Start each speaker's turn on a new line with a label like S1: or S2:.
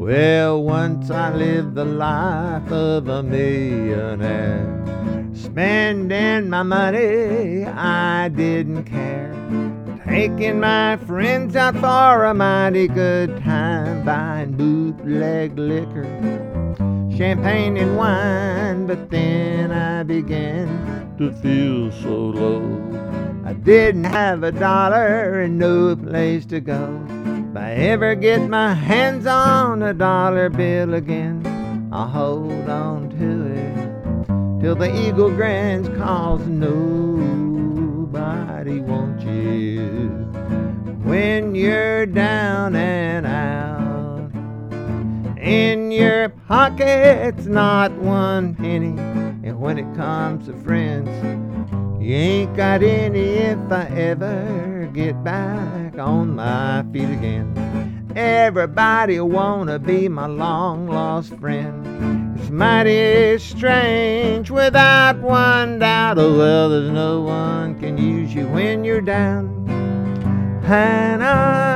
S1: Well, once I lived the life of a millionaire, spending my money I didn't care, taking my friends out for a mighty good time, buying bootleg liquor, champagne and wine. But then I began to feel so low. I didn't have a dollar and no place to go. If I ever get my hands on a dollar bill again, I'll hold on to it till the eagle grins, 'cause nobody wants you when you're down and out. In your pocket's not one penny, and when it comes to friends, you ain't got any. If I ever get back on my feet again, everybody wanna be my long lost friend. It's mighty strange, without one doubt. Oh well, there's no one can use you when you're down and